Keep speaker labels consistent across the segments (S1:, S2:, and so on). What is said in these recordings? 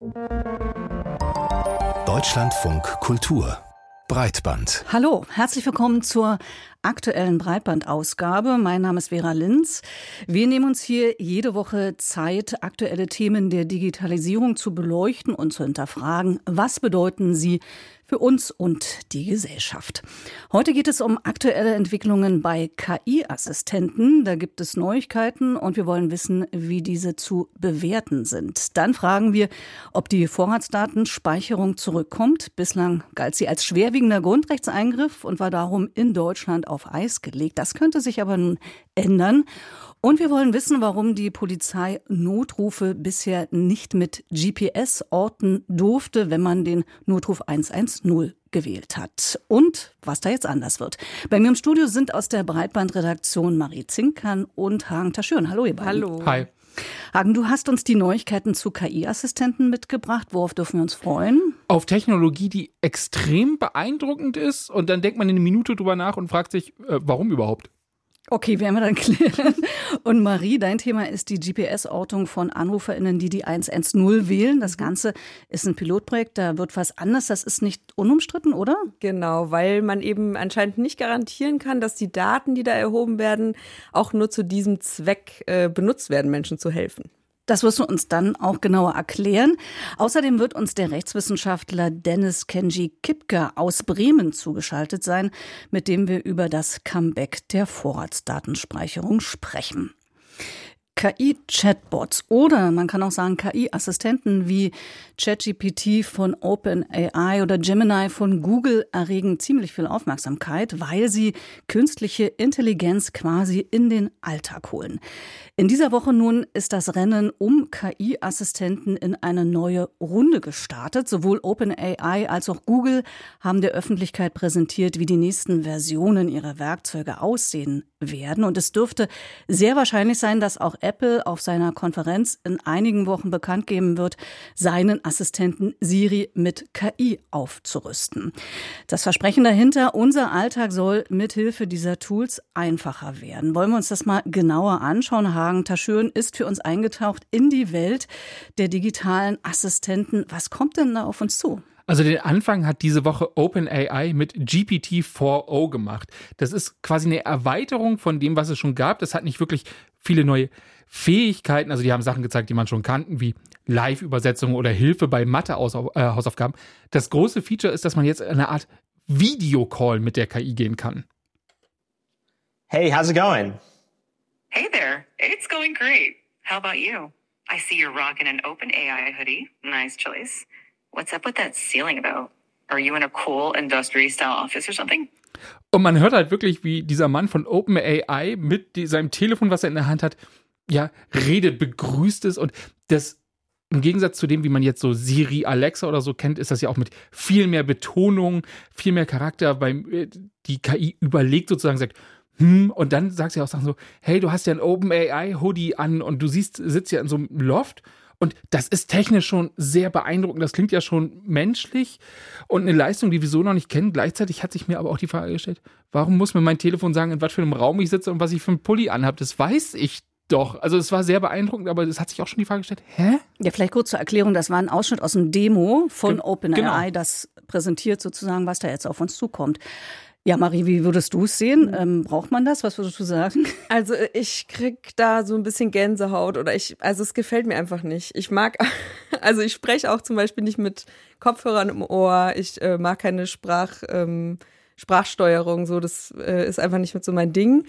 S1: Deutschlandfunk Kultur Breitband.
S2: Hallo, herzlich willkommen zur aktuellen Breitbandausgabe. Mein Name ist Vera Linz. Wir nehmen uns hier jede Woche Zeit, aktuelle Themen der Digitalisierung zu beleuchten und zu hinterfragen. Was bedeuten sie für uns und die Gesellschaft? Heute geht es um aktuelle Entwicklungen bei KI-Assistenten. Da gibt es Neuigkeiten und wir wollen wissen, wie diese zu bewerten sind. Dann fragen wir, ob die Vorratsdatenspeicherung zurückkommt. Bislang galt sie als schwerwiegender Grundrechtseingriff und war darum in Deutschland auf Eis gelegt. Das könnte sich aber nun ändern. Und wir wollen wissen, warum die Polizei Notrufe bisher nicht mit GPS orten durfte, wenn man den Notruf 110 gewählt hat. Und was da jetzt anders wird. Bei mir im Studio sind aus der Breitbandredaktion Marie Zinkern und Hagen Taschüren. Hallo ihr beiden.
S3: Hallo.
S4: Hi.
S2: Hagen, du hast uns die Neuigkeiten zu KI-Assistenten mitgebracht. Worauf dürfen wir uns freuen?
S4: Auf Technologie, die extrem beeindruckend ist. Und dann denkt man eine Minute drüber nach und fragt sich, warum überhaupt?
S2: Okay, werden wir dann klären. Und Marie, dein Thema ist die GPS-Ortung von AnruferInnen, die 110 wählen. Das Ganze ist ein Pilotprojekt, da wird was anders. Das ist nicht unumstritten, oder?
S3: Genau, weil man eben anscheinend nicht garantieren kann, dass die Daten, die da erhoben werden, auch nur zu diesem Zweck benutzt werden, Menschen zu helfen.
S2: Das wirst du uns dann auch genauer erklären. Außerdem wird uns der Rechtswissenschaftler Dennis Kenji Kipker aus Bremen zugeschaltet sein, mit dem wir über das Comeback der Vorratsdatenspeicherung sprechen. KI-Chatbots oder man kann auch sagen KI-Assistenten wie ChatGPT von OpenAI oder Gemini von Google erregen ziemlich viel Aufmerksamkeit, weil sie künstliche Intelligenz quasi in den Alltag holen. In dieser Woche nun ist das Rennen um KI-Assistenten in eine neue Runde gestartet. Sowohl OpenAI als auch Google haben der Öffentlichkeit präsentiert, wie die nächsten Versionen ihrer Werkzeuge aussehen werden. Und es dürfte sehr wahrscheinlich sein, dass auch Apple auf seiner Konferenz in einigen Wochen bekannt geben wird, seinen Assistenten Siri mit KI aufzurüsten. Das Versprechen dahinter, unser Alltag soll mithilfe dieser Tools einfacher werden. Wollen wir uns das mal genauer anschauen? Hagen Taschüren ist für uns eingetaucht in die Welt der digitalen Assistenten. Was kommt denn da auf uns zu?
S4: Also den Anfang hat diese Woche OpenAI mit GPT-4o gemacht. Das ist quasi eine Erweiterung von dem, was es schon gab. Das hat nicht wirklich viele neue Fähigkeiten. Also die haben Sachen gezeigt, die man schon kannten, wie Live-Übersetzung oder Hilfe bei Mathe-Hausaufgaben. Das große Feature ist, dass man jetzt eine Art Videocall mit der KI gehen kann.
S5: Hey, how's it going?
S6: Hey there, it's going great. How about you? I see you're rocking an OpenAI hoodie. Nice choice. What's up with that ceiling about? Are you in a cool industry-style office or something?
S4: Und man hört halt wirklich, wie dieser Mann von OpenAI mit seinem Telefon, was er in der Hand hat, ja, redet, begrüßt es. Und das im Gegensatz zu dem, wie man jetzt so Siri, Alexa oder so kennt, ist das ja auch mit viel mehr Betonung, viel mehr Charakter, weil die KI überlegt sozusagen, sagt, und dann sagt sie auch Sachen so, hey, du hast ja ein OpenAI-Hoodie an und du sitzt ja in so einem Loft. Und das ist technisch schon sehr beeindruckend. Das klingt ja schon menschlich und eine Leistung, die wir so noch nicht kennen. Gleichzeitig hat sich mir aber auch die Frage gestellt, warum muss mir mein Telefon sagen, in was für einem Raum ich sitze und was ich für einen Pulli anhabe? Das weiß ich doch. Also es war sehr beeindruckend, aber es hat sich auch schon die Frage gestellt, hä?
S2: Ja, vielleicht kurz zur Erklärung, das war ein Ausschnitt aus dem Demo von OpenAI,
S4: genau.
S2: Das präsentiert sozusagen, was da jetzt auf uns zukommt. Ja, Marie, wie würdest du es sehen? Braucht man das? Was würdest du sagen?
S3: Also ich krieg da so ein bisschen Gänsehaut also es gefällt mir einfach nicht. Ich spreche auch zum Beispiel nicht mit Kopfhörern im Ohr. Ich mag keine Sprachsteuerung, so, das ist einfach nicht mit so mein Ding.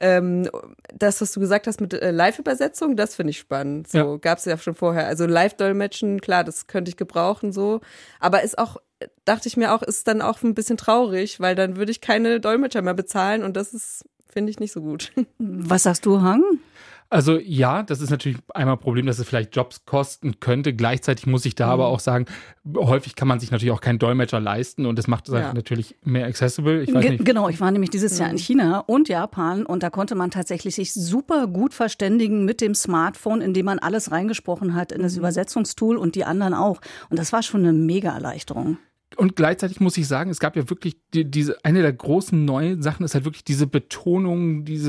S3: Das, was du gesagt hast mit Live-Übersetzung, das finde ich spannend. So, ja. Gab es ja schon vorher. Also Live-Dolmetschen, klar, das könnte ich gebrauchen, so. Aber ist auch, dachte ich mir auch, ist dann auch ein bisschen traurig, weil dann würde ich keine Dolmetscher mehr bezahlen und das ist, finde ich, nicht so gut.
S2: Was sagst du, Hang?
S4: Also ja, das ist natürlich einmal ein Problem, dass es vielleicht Jobs kosten könnte. Gleichzeitig muss ich da aber auch sagen, häufig kann man sich natürlich auch keinen Dolmetscher leisten und das macht es natürlich mehr accessible. Ich weiß nicht.
S2: Genau, ich war nämlich dieses Jahr in China und Japan und da konnte man tatsächlich sich super gut verständigen mit dem Smartphone, in dem man alles reingesprochen hat in das Übersetzungstool und die anderen auch. Und das war schon eine Mega-Erleichterung.
S4: Und gleichzeitig muss ich sagen, es gab ja wirklich eine der großen neuen Sachen ist halt wirklich diese Betonung, dieses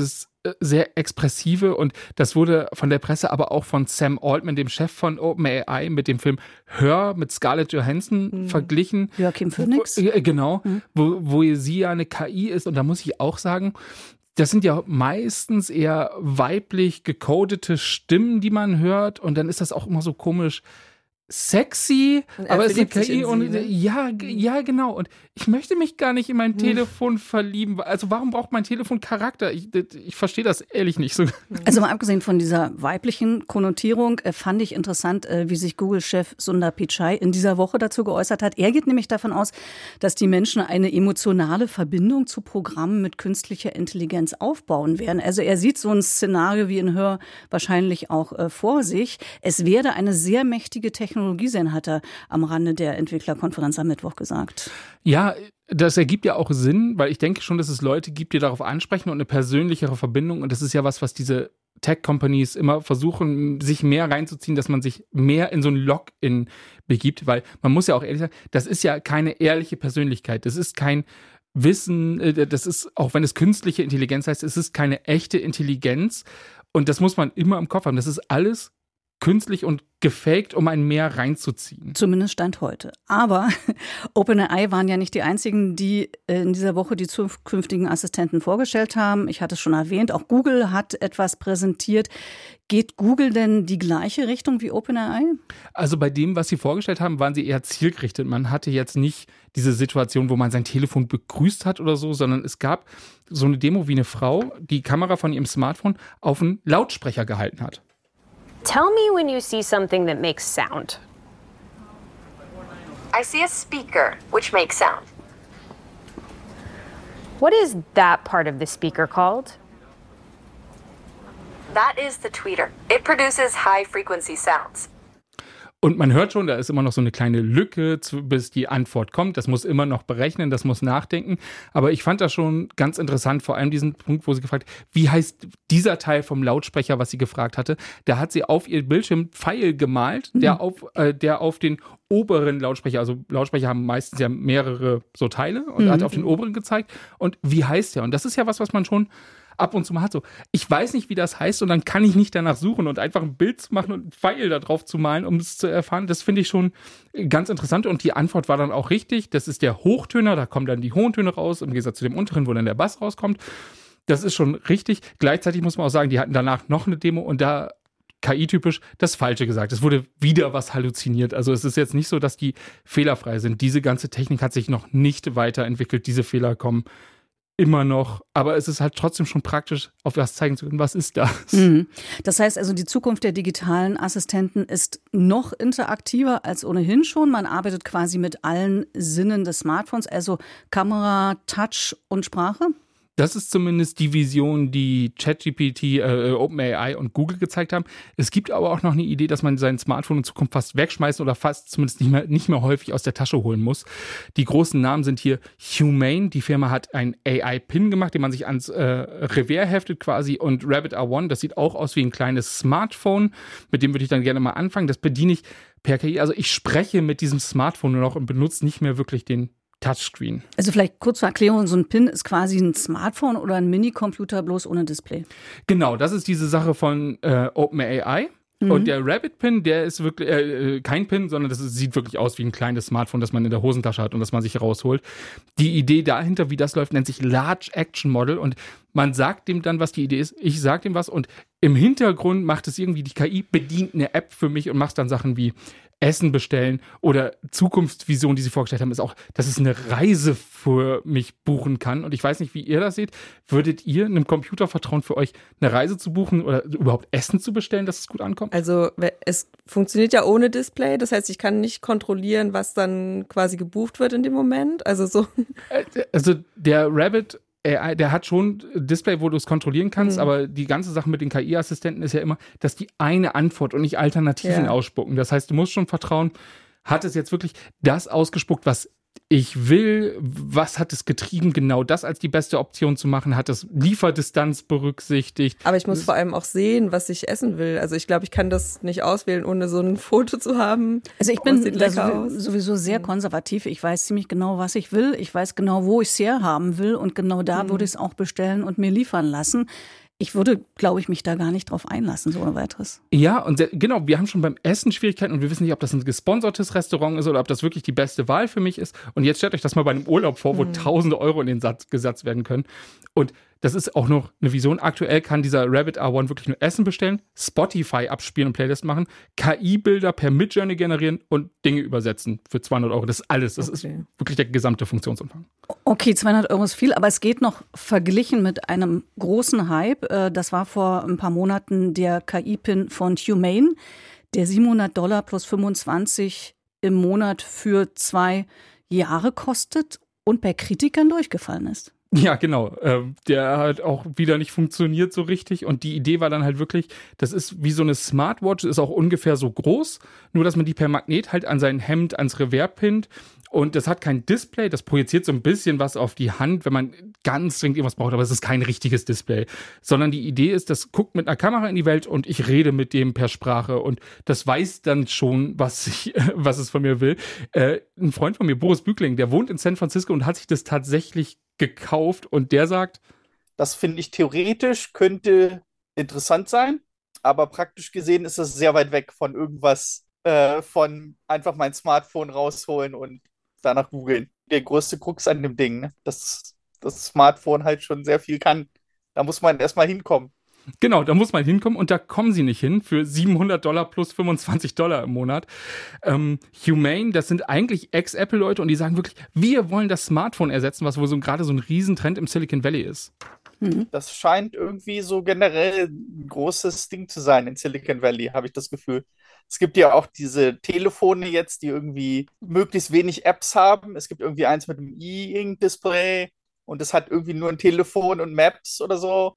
S4: sehr expressive und das wurde von der Presse, aber auch von Sam Altman, dem Chef von OpenAI, mit dem Film Her mit Scarlett Johansson verglichen.
S2: Joaquin Phoenix.
S4: Genau, wo sie ja eine KI ist und da muss ich auch sagen, das sind ja meistens eher weiblich gecodete Stimmen, die man hört und dann ist das auch immer so komisch sexy, aber es ist eine KI und ja, genau. Und ich möchte mich gar nicht in mein Telefon verlieben. Also warum braucht mein Telefon Charakter? Ich verstehe das ehrlich nicht so.
S2: Also mal abgesehen von dieser weiblichen Konnotierung fand ich interessant, wie sich Google-Chef Sundar Pichai in dieser Woche dazu geäußert hat. Er geht nämlich davon aus, dass die Menschen eine emotionale Verbindung zu Programmen mit künstlicher Intelligenz aufbauen werden. Also er sieht so ein Szenario wie in Her wahrscheinlich auch vor sich. Es werde eine sehr mächtige Technologie sein, hat er am Rande der Entwicklerkonferenz am Mittwoch gesagt.
S4: Ja, das ergibt ja auch Sinn, weil ich denke schon, dass es Leute gibt, die darauf ansprechen und eine persönlichere Verbindung. Und das ist ja was diese Tech-Companies immer versuchen, sich mehr reinzuziehen, dass man sich mehr in so ein Login begibt. Weil man muss ja auch ehrlich sagen, das ist ja keine ehrliche Persönlichkeit. Das ist kein Wissen, das ist, auch wenn es künstliche Intelligenz heißt, es ist keine echte Intelligenz. Und das muss man immer im Kopf haben. Das ist alles künstlich und gefaked, um einen mehr reinzuziehen.
S2: Zumindest Stand heute. Aber OpenAI waren ja nicht die einzigen, die in dieser Woche die zukünftigen Assistenten vorgestellt haben. Ich hatte es schon erwähnt, auch Google hat etwas präsentiert. Geht Google denn die gleiche Richtung wie OpenAI?
S4: Also bei dem, was sie vorgestellt haben, waren sie eher zielgerichtet. Man hatte jetzt nicht diese Situation, wo man sein Telefon begrüßt hat oder so, sondern es gab so eine Demo, wie eine Frau die Kamera von ihrem Smartphone auf einen Lautsprecher gehalten hat.
S7: Tell me when you see something that makes sound.
S8: I see a speaker, which makes sound.
S7: What is that part of the speaker called?
S8: That is the tweeter. It produces high-frequency sounds.
S4: Und man hört schon, da ist immer noch so eine kleine Lücke, bis die Antwort kommt. Das muss immer noch berechnen, das muss nachdenken. Aber ich fand das schon ganz interessant, vor allem diesen Punkt, wo sie gefragt hat, wie heißt dieser Teil vom Lautsprecher, was sie gefragt hatte. Da hat sie auf ihr Bildschirm Pfeil gemalt, der auf den oberen Lautsprecher, also Lautsprecher haben meistens ja mehrere so Teile und hat auf den oberen gezeigt. Und wie heißt der? Und das ist ja was man schon ab und zu mal hat. So, ich weiß nicht, wie das heißt und dann kann ich nicht danach suchen und einfach ein Bild zu machen und einen Pfeil da drauf zu malen, um es zu erfahren. Das finde ich schon ganz interessant und die Antwort war dann auch richtig. Das ist der Hochtöner, da kommen dann die hohen Töne raus, im Gegensatz zu dem unteren, wo dann der Bass rauskommt. Das ist schon richtig. Gleichzeitig muss man auch sagen, die hatten danach noch eine Demo und da KI-typisch das Falsche gesagt. Es wurde wieder was halluziniert. Also es ist jetzt nicht so, dass die fehlerfrei sind. Diese ganze Technik hat sich noch nicht weiterentwickelt. Diese Fehler kommen immer noch, aber es ist halt trotzdem schon praktisch, auf das zeigen zu können, was ist das?
S2: Das heißt also, die Zukunft der digitalen Assistenten ist noch interaktiver als ohnehin schon. Man arbeitet quasi mit allen Sinnen des Smartphones, also Kamera, Touch und Sprache?
S4: Das ist zumindest die Vision, die ChatGPT, OpenAI und Google gezeigt haben. Es gibt aber auch noch eine Idee, dass man sein Smartphone in Zukunft fast wegschmeißen oder fast zumindest nicht mehr häufig aus der Tasche holen muss. Die großen Namen sind hier Humane. Die Firma hat einen AI-Pin gemacht, den man sich ans Revers heftet quasi. Und Rabbit R1, das sieht auch aus wie ein kleines Smartphone. Mit dem würde ich dann gerne mal anfangen. Das bediene ich per KI. Also ich spreche mit diesem Smartphone nur noch und benutze nicht mehr wirklich den Touchscreen. Also vielleicht kurz zur Erklärung, so ein PIN ist quasi ein Smartphone oder ein Minicomputer, bloß ohne Display. Genau, das ist diese Sache von OpenAI. Und der Rabbit-Pin, der ist wirklich kein Pin, sondern sieht wirklich aus wie ein kleines Smartphone, das man in der Hosentasche hat und das man sich rausholt. Die Idee dahinter, wie das läuft, nennt sich Large Action Model und man sagt dem dann, was die Idee ist. Ich sag dem was und im Hintergrund macht es irgendwie, die KI bedient eine App für mich und macht dann Sachen wie Essen bestellen oder Zukunftsvision, die sie vorgestellt haben, ist auch, dass es eine Reise für mich buchen kann. Und ich weiß nicht, wie ihr das seht. Würdet ihr einem Computer vertrauen, für euch eine Reise zu buchen oder überhaupt Essen zu bestellen, dass es gut ankommt? Also es funktioniert ja ohne Display. Das heißt, ich kann nicht kontrollieren, was dann quasi gebucht wird in dem Moment. Also der Rabbit AI, der hat schon ein Display, wo du es kontrollieren kannst, aber die ganze Sache mit den KI-Assistenten ist ja immer, dass die eine Antwort und nicht Alternativen ausspucken. Das heißt, du musst schon vertrauen, hat es jetzt wirklich das ausgespuckt, was ich will, was hat es getrieben, genau das als die beste Option zu machen, hat es Lieferdistanz berücksichtigt. Aber ich muss vor allem auch sehen, was ich essen will. Also ich glaube, ich kann das nicht auswählen, ohne so ein Foto zu haben. Also ich bin sowieso sehr konservativ. Ich weiß ziemlich genau, was ich will. Ich weiß genau, wo ich es herhaben will und genau da würde ich es auch bestellen und mir liefern lassen.
S2: Ich würde, glaube ich, mich da gar nicht drauf einlassen, so ohne weiteres.
S4: Ja, und genau, wir haben schon beim Essen Schwierigkeiten und wir wissen nicht, ob das ein gesponsertes Restaurant ist oder ob das wirklich die beste Wahl für mich ist. Und jetzt stellt euch das mal bei einem Urlaub vor, wo tausende Euro in den Satz gesetzt werden können. Und das ist auch noch eine Vision. Aktuell kann dieser Rabbit R1 wirklich nur Essen bestellen, Spotify abspielen und Playlist machen, KI-Bilder per Midjourney generieren und Dinge übersetzen für 200 Euro. Das ist alles. Das ist wirklich der gesamte Funktionsumfang.
S2: Okay, 200 Euro ist viel, aber es geht noch verglichen mit einem großen Hype. Das war vor ein paar Monaten der KI-Pin von Humane, der $700 plus 25 im Monat für 2 Jahre kostet und bei Kritikern durchgefallen ist.
S4: Ja, genau. Der hat auch wieder nicht funktioniert so richtig. Und die Idee war dann halt wirklich, das ist wie so eine Smartwatch, ist auch ungefähr so groß, nur dass man die per Magnet halt an sein Hemd, ans Revers pinnt. Und das hat kein Display, das projiziert so ein bisschen was auf die Hand, wenn man ganz dringend irgendwas braucht, aber es ist kein richtiges Display. Sondern die Idee ist, das guckt mit einer Kamera in die Welt und ich rede mit dem per Sprache und das weiß dann schon, was es von mir will. Ein Freund von mir, Boris Bügling, der wohnt in San Francisco und hat sich das tatsächlich gekauft und der sagt,
S9: das finde ich theoretisch könnte interessant sein, aber praktisch gesehen ist es sehr weit weg von irgendwas, von einfach mein Smartphone rausholen und danach googeln. Der größte Krux an dem Ding, ne? Dass das Smartphone halt schon sehr viel kann. Da muss man erstmal hinkommen.
S4: Genau, da muss man hinkommen und da kommen sie nicht hin für $700 plus $25 im Monat. Humane, das sind eigentlich Ex-Apple-Leute und die sagen wirklich, wir wollen das Smartphone ersetzen, was wohl gerade so ein Riesentrend im Silicon Valley ist.
S9: Das scheint irgendwie so generell ein großes Ding zu sein in Silicon Valley, habe ich das Gefühl. Es gibt ja auch diese Telefone jetzt, die irgendwie möglichst wenig Apps haben. Es gibt irgendwie eins mit einem E-Ink-Display und es hat irgendwie nur ein Telefon und Maps oder so.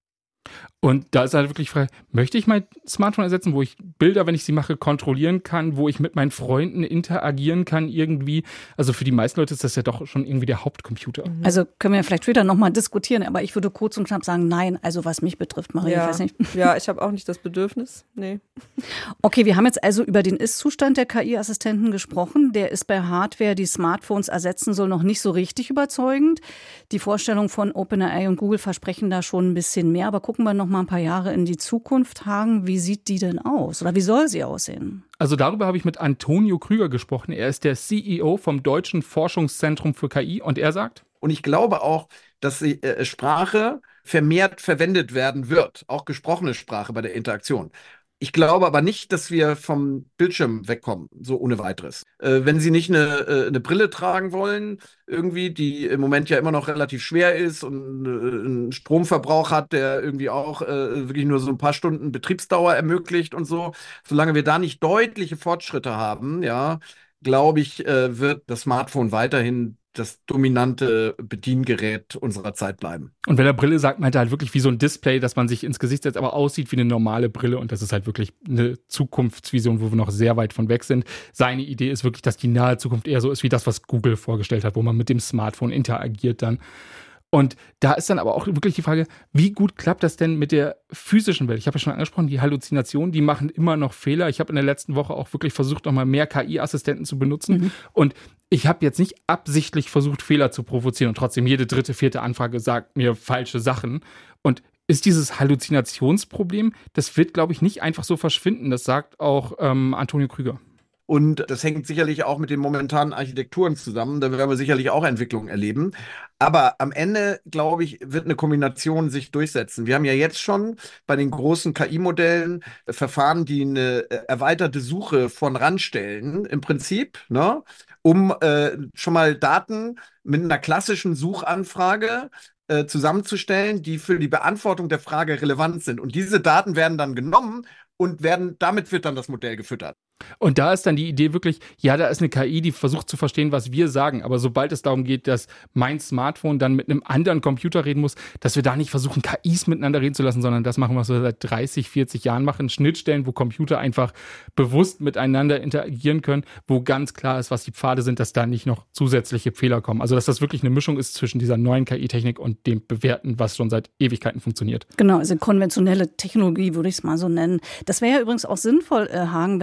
S4: Und da ist halt wirklich frei, möchte ich mein Smartphone ersetzen, wo ich Bilder, wenn ich sie mache, kontrollieren kann, wo ich mit meinen Freunden interagieren kann irgendwie. Also für die meisten Leute ist das ja doch schon irgendwie der Hauptcomputer.
S2: Also können wir ja vielleicht später nochmal diskutieren, aber ich würde kurz und knapp sagen, nein, also was mich betrifft, Maria, ich weiß nicht.
S3: Ja, ich habe auch nicht das Bedürfnis, nee.
S2: Okay, wir haben jetzt also über den Ist-Zustand der KI-Assistenten gesprochen. Der ist bei Hardware, die Smartphones ersetzen soll, noch nicht so richtig überzeugend. Die Vorstellungen von OpenAI und Google versprechen da schon ein bisschen mehr, aber gucken wir noch mal ein paar Jahre in die Zukunft, Hagen. Wie sieht die denn aus oder wie soll sie aussehen?
S4: Also darüber habe ich mit Antonio Krüger gesprochen. Er ist der CEO vom Deutschen Forschungszentrum für KI und er sagt:
S10: Und ich glaube auch, dass Sprache vermehrt verwendet werden wird, auch gesprochene Sprache bei der Interaktion. Ich glaube aber nicht, dass wir vom Bildschirm wegkommen, so ohne weiteres. Wenn Sie nicht eine Brille tragen wollen, irgendwie, die im Moment ja immer noch relativ schwer ist und einen Stromverbrauch hat, der irgendwie auch wirklich nur so ein paar Stunden Betriebsdauer ermöglicht und so, solange wir da nicht deutliche Fortschritte haben, ja, glaube ich, wird das Smartphone weiterhin das dominante Bediengerät unserer Zeit bleiben.
S4: Und bei der Brille sagt man halt wirklich wie so ein Display, dass man sich ins Gesicht setzt, aber aussieht wie eine normale Brille. Und das ist halt wirklich eine Zukunftsvision, wo wir noch sehr weit von weg sind. Seine Idee ist wirklich, dass die nahe Zukunft eher so ist wie das, was Google vorgestellt hat, wo man mit dem Smartphone interagiert dann. Und da ist dann aber auch wirklich die Frage, wie gut klappt das denn mit der physischen Welt? Ich habe ja schon angesprochen, die Halluzinationen, die machen immer noch Fehler. Ich habe in der letzten Woche auch wirklich versucht, nochmal mehr KI-Assistenten zu benutzen. Und ich habe jetzt nicht absichtlich versucht, Fehler zu provozieren. Und trotzdem jede dritte, vierte Anfrage sagt mir falsche Sachen. Und ist dieses Halluzinationsproblem, das wird, glaube ich, nicht einfach so verschwinden. Das sagt auch Antonio Krüger.
S10: Und das hängt sicherlich auch mit den momentanen Architekturen zusammen. Da werden wir sicherlich auch Entwicklungen erleben. Aber am Ende, glaube ich, wird eine Kombination sich durchsetzen. Wir haben ja jetzt schon bei den großen KI-Modellen Verfahren, die eine erweiterte Suche von ranstellen, im Prinzip, ne, um schon mal Daten mit einer klassischen Suchanfrage zusammenzustellen, die für die Beantwortung der Frage relevant sind. Und diese Daten werden dann genommen und damit wird dann das Modell gefüttert.
S4: Und da ist dann die Idee wirklich, ja, da ist eine KI, die versucht zu verstehen, was wir sagen. Aber sobald es darum geht, dass mein Smartphone dann mit einem anderen Computer reden muss, dass wir da nicht versuchen, KIs miteinander reden zu lassen, sondern das machen, was wir seit 30, 40 Jahren machen. Schnittstellen, wo Computer einfach bewusst miteinander interagieren können, wo ganz klar ist, was die Pfade sind, dass da nicht noch zusätzliche Fehler kommen. Also, dass das wirklich eine Mischung ist zwischen dieser neuen KI-Technik und dem Bewährten, was schon seit Ewigkeiten funktioniert.
S2: Genau, also konventionelle Technologie würde ich es mal so nennen. Das wäre ja übrigens auch sinnvoll, Hagen, wenn wir an den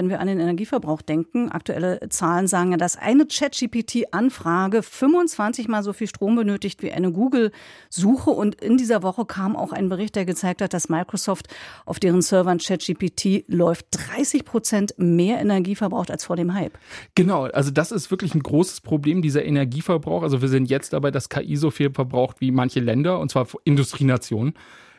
S2: Energieverbrauch denken. Aktuelle Zahlen sagen ja, dass eine ChatGPT-Anfrage 25 Mal so viel Strom benötigt wie eine Google-Suche. Und in dieser Woche kam auch ein Bericht, der gezeigt hat, dass Microsoft auf deren Servern ChatGPT läuft 30% mehr Energie verbraucht als vor dem Hype.
S4: Genau, also das ist wirklich ein großes Problem, dieser Energieverbrauch. Also wir sind jetzt dabei, dass KI so viel verbraucht wie manche Länder, und zwar Industrienationen.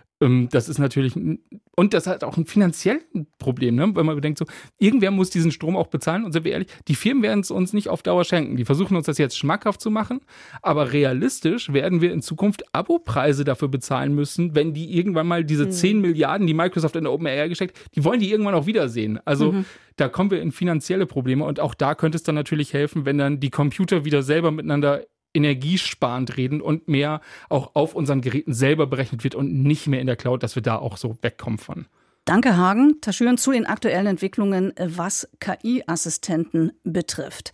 S4: Das ist natürlich, und das hat auch ein finanzielles Problem, ne? Wenn man bedenkt, so, irgendwer muss diesen Strom auch bezahlen. Und sind wir ehrlich, die Firmen werden es uns nicht auf Dauer schenken. Die versuchen uns das jetzt schmackhaft zu machen, aber realistisch werden wir in Zukunft Abopreise dafür bezahlen müssen, wenn die irgendwann mal diese 10 Milliarden, die Microsoft in OpenAI gesteckt, die wollen die irgendwann auch wiedersehen. Also da kommen wir in finanzielle Probleme, und auch da könnte es dann natürlich helfen, wenn dann die Computer wieder selber miteinander energiesparend reden und mehr auch auf unseren Geräten selber berechnet wird und nicht mehr in der Cloud, dass wir da auch so wegkommen von.
S2: Danke, Hagen. Taschüren zu den aktuellen Entwicklungen, was KI-Assistenten betrifft.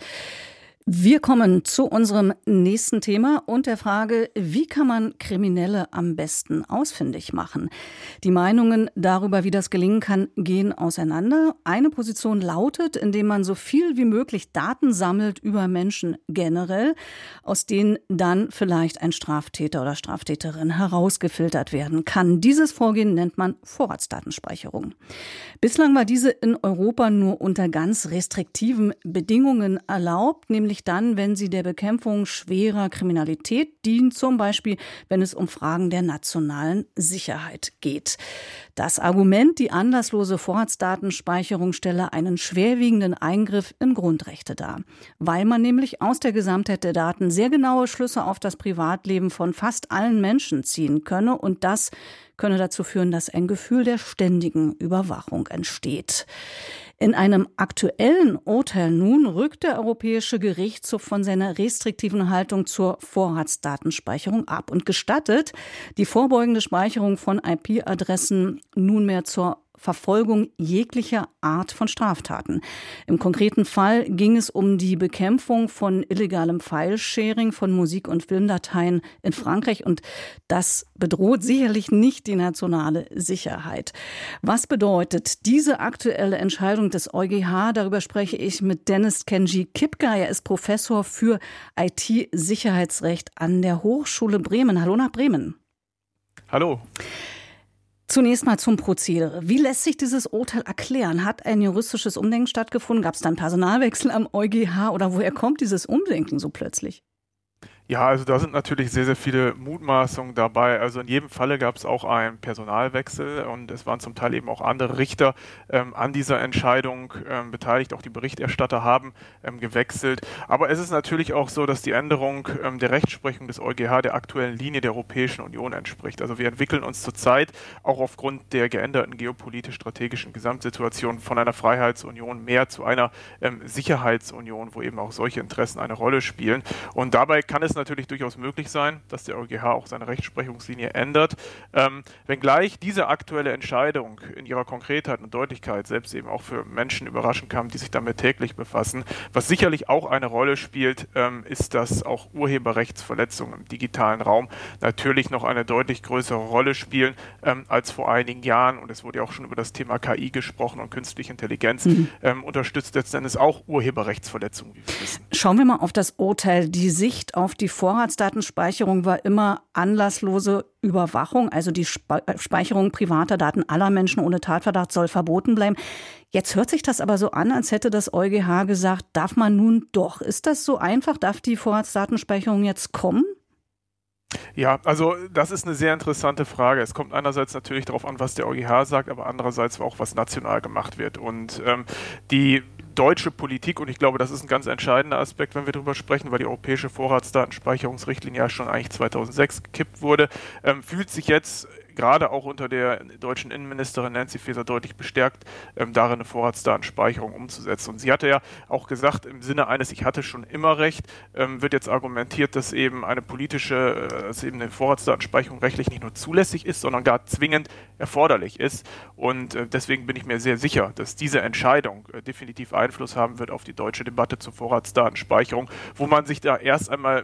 S2: Wir kommen zu unserem nächsten Thema und der Frage, wie kann man Kriminelle am besten ausfindig machen? Die Meinungen darüber, wie das gelingen kann, gehen auseinander. Eine Position lautet, indem man so viel wie möglich Daten sammelt über Menschen generell, aus denen dann vielleicht ein Straftäter oder Straftäterin herausgefiltert werden kann. Dieses Vorgehen nennt man Vorratsdatenspeicherung. Bislang war diese in Europa nur unter ganz restriktiven Bedingungen erlaubt, nämlich dann, wenn sie der Bekämpfung schwerer Kriminalität dient, zum Beispiel, wenn es um Fragen der nationalen Sicherheit geht. Das Argument, die anlasslose Vorratsdatenspeicherung stelle einen schwerwiegenden Eingriff in Grundrechte dar, weil man nämlich aus der Gesamtheit der Daten sehr genaue Schlüsse auf das Privatleben von fast allen Menschen ziehen könne, und das könne dazu führen, dass ein Gefühl der ständigen Überwachung entsteht. In einem aktuellen Urteil nun rückt der Europäische Gerichtshof von seiner restriktiven Haltung zur Vorratsdatenspeicherung ab und gestattet die vorbeugende Speicherung von IP-Adressen nunmehr zur Verfolgung jeglicher Art von Straftaten. Im konkreten Fall ging es um die Bekämpfung von illegalem File-Sharing von Musik- und Filmdateien in Frankreich, und das bedroht sicherlich nicht die nationale Sicherheit. Was bedeutet diese aktuelle Entscheidung des EuGH? Darüber spreche ich mit Dennis Kenji Kipka. Er ist Professor für IT-Sicherheitsrecht an der Hochschule Bremen. Hallo nach Bremen.
S11: Hallo.
S2: Zunächst mal zum Prozedere. Wie lässt sich dieses Urteil erklären? Hat ein juristisches Umdenken stattgefunden? Gab es dann Personalwechsel am EuGH? Oder woher kommt dieses Umdenken so plötzlich?
S11: Ja, also da sind natürlich sehr, sehr viele Mutmaßungen dabei. Also in jedem Falle gab es auch einen Personalwechsel, und es waren zum Teil eben auch andere Richter an dieser Entscheidung beteiligt. Auch die Berichterstatter haben gewechselt. Aber es ist natürlich auch so, dass die Änderung der Rechtsprechung des EuGH der aktuellen Linie der Europäischen Union entspricht. Also wir entwickeln uns zurzeit auch aufgrund der geänderten geopolitisch-strategischen Gesamtsituation von einer Freiheitsunion mehr zu einer Sicherheitsunion, wo eben auch solche Interessen eine Rolle spielen. Und dabei kann es natürlich durchaus möglich sein, dass der EuGH auch seine Rechtsprechungslinie ändert. Wenngleich diese aktuelle Entscheidung in ihrer Konkretheit und Deutlichkeit selbst eben auch für Menschen überraschen kann, die sich damit täglich befassen. Was sicherlich auch eine Rolle spielt, ist, dass auch Urheberrechtsverletzungen im digitalen Raum natürlich noch eine deutlich größere Rolle spielen als vor einigen Jahren. Und es wurde ja auch schon über das Thema KI gesprochen und künstliche Intelligenz unterstützt letztendlich auch Urheberrechtsverletzungen, wie wir wissen.
S2: Schauen wir mal auf das Urteil. Die Sicht auf die Vorratsdatenspeicherung war immer anlasslose Überwachung, also die Speicherung privater Daten aller Menschen ohne Tatverdacht soll verboten bleiben. Jetzt hört sich das aber so an, als hätte das EuGH gesagt, darf man nun doch? Ist das so einfach? Darf die Vorratsdatenspeicherung jetzt kommen?
S11: Ja, also das ist eine sehr interessante Frage. Es kommt einerseits natürlich darauf an, was der EuGH sagt, aber andererseits auch, was national gemacht wird. Und die deutsche Politik, und ich glaube, das ist ein ganz entscheidender Aspekt, wenn wir darüber sprechen, weil die europäische Vorratsdatenspeicherungsrichtlinie ja schon eigentlich 2006 gekippt wurde, fühlt sich jetzt gerade auch unter der deutschen Innenministerin Nancy Faeser deutlich bestärkt, darin eine Vorratsdatenspeicherung umzusetzen. Und sie hatte ja auch gesagt, im Sinne eines, ich hatte schon immer recht, wird jetzt argumentiert, dass eben eine Vorratsdatenspeicherung rechtlich nicht nur zulässig ist, sondern gar zwingend erforderlich ist. Und deswegen bin ich mir sehr sicher, dass diese Entscheidung definitiv Einfluss haben wird auf die deutsche Debatte zur Vorratsdatenspeicherung, wo man sich da erst einmal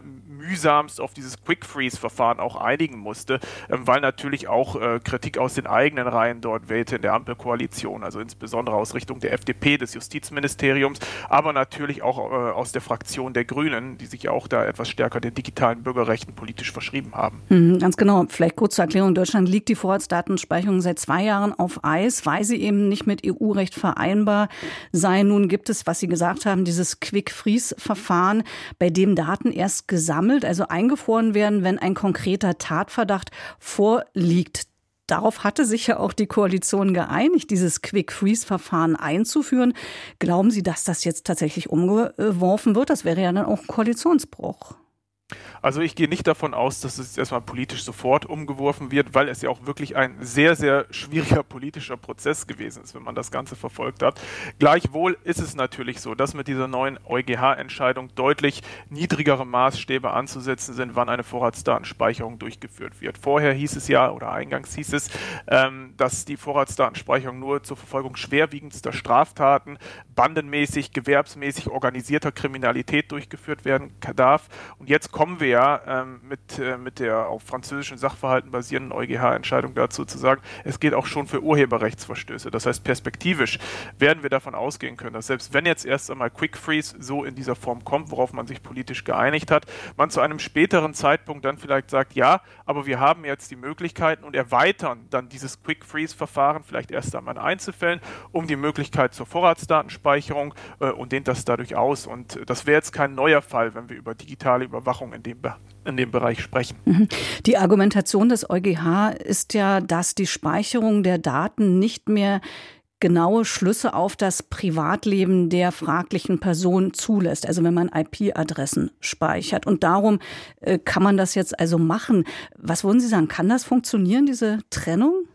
S11: mühsamst auf dieses Quick-Freeze-Verfahren auch einigen musste, weil natürlich auch Kritik aus den eigenen Reihen dort wehte in der Ampelkoalition, also insbesondere aus Richtung der FDP, des Justizministeriums, aber natürlich auch aus der Fraktion der Grünen, die sich ja auch da etwas stärker den digitalen Bürgerrechten politisch verschrieben haben.
S2: Ganz genau. Vielleicht kurz zur Erklärung. In Deutschland liegt die Vorratsdatenspeicherung seit 2 Jahren auf Eis, weil sie eben nicht mit EU-Recht vereinbar sei. Nun gibt es, was Sie gesagt haben, dieses Quick-Freeze-Verfahren, bei dem Daten erst gesammelt, also eingefroren werden, wenn ein konkreter Tatverdacht vorliegt. Darauf hatte sich ja auch die Koalition geeinigt, dieses Quick-Freeze-Verfahren einzuführen. Glauben Sie, dass das jetzt tatsächlich umgeworfen wird? Das wäre ja dann auch ein Koalitionsbruch.
S11: Also ich gehe nicht davon aus, dass es erstmal politisch sofort umgeworfen wird, weil es ja auch wirklich ein sehr, sehr schwieriger politischer Prozess gewesen ist, wenn man das Ganze verfolgt hat. Gleichwohl ist es natürlich so, dass mit dieser neuen EuGH-Entscheidung deutlich niedrigere Maßstäbe anzusetzen sind, wann eine Vorratsdatenspeicherung durchgeführt wird. Vorher hieß es ja, oder eingangs hieß es, dass die Vorratsdatenspeicherung nur zur Verfolgung schwerwiegendster Straftaten, bandenmäßig, gewerbsmäßig organisierter Kriminalität durchgeführt werden darf. Und jetzt kommen wir ja mit der auf französischen Sachverhalten basierenden EuGH-Entscheidung dazu zu sagen, es geht auch schon für Urheberrechtsverstöße. Das heißt, perspektivisch werden wir davon ausgehen können, dass selbst wenn jetzt erst einmal Quick Freeze so in dieser Form kommt, worauf man sich politisch geeinigt hat, man zu einem späteren Zeitpunkt dann vielleicht sagt, ja, aber wir haben jetzt die Möglichkeiten und erweitern dann dieses Quick Freeze-Verfahren vielleicht erst einmal in Einzelfällen um die Möglichkeit zur Vorratsdatenspeicherung und dehnt das dadurch aus. Und das wäre jetzt kein neuer Fall, wenn wir über digitale Überwachung in dem Bereich sprechen.
S2: Die Argumentation des EuGH ist ja, dass die Speicherung der Daten nicht mehr genaue Schlüsse auf das Privatleben der fraglichen Person zulässt, also wenn man IP-Adressen speichert. Und darum kann man das jetzt also machen. Was würden Sie sagen, kann das funktionieren, diese Trennung?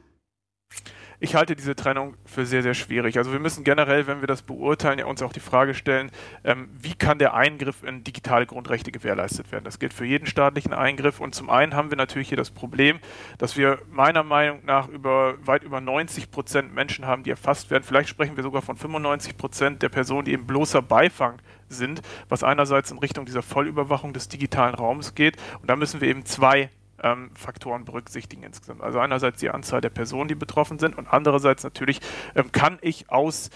S11: Ich halte diese Trennung für sehr, sehr schwierig. Also wir müssen generell, wenn wir das beurteilen, ja uns auch die Frage stellen, wie kann der Eingriff in digitale Grundrechte gewährleistet werden? Das gilt für jeden staatlichen Eingriff. Und zum einen haben wir natürlich hier das Problem, dass wir meiner Meinung nach weit über 90% Menschen haben, die erfasst werden. Vielleicht sprechen wir sogar von 95% der Personen, die eben bloßer Beifang sind, was einerseits in Richtung dieser Vollüberwachung des digitalen Raums geht. Und da müssen wir eben zwei Faktoren berücksichtigen insgesamt. Also einerseits die Anzahl der Personen, die betroffen sind und andererseits natürlich kann ich aus